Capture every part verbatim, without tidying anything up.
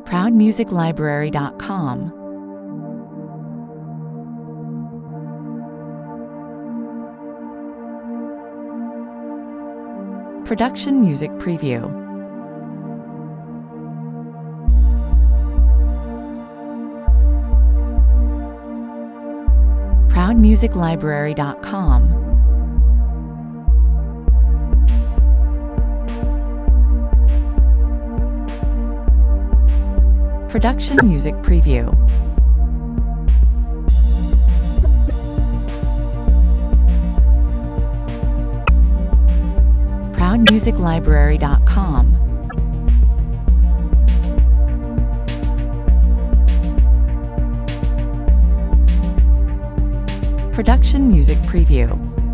proud music library dot com. Production Music Preview. proud music library dot com. Production Music Preview. proud music library dot com. Production Music Preview.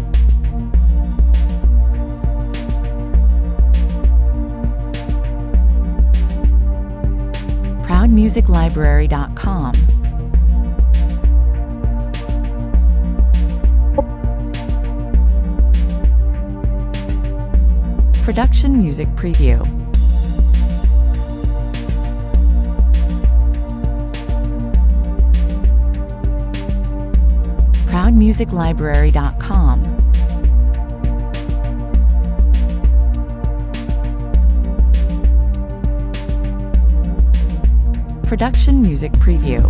proud music library dot com. Production Music Preview. proud music library dot com. Production Music Preview.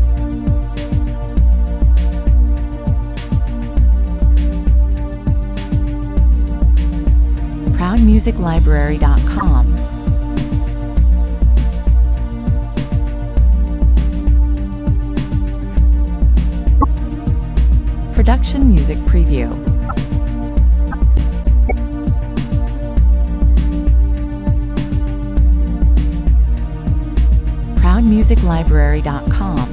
proud music library dot com. Production Music Preview. proud music library dot com.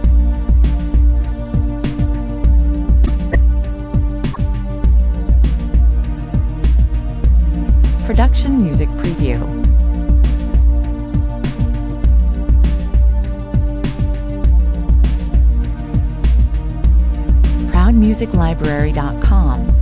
Production Music Preview. proud music library dot com.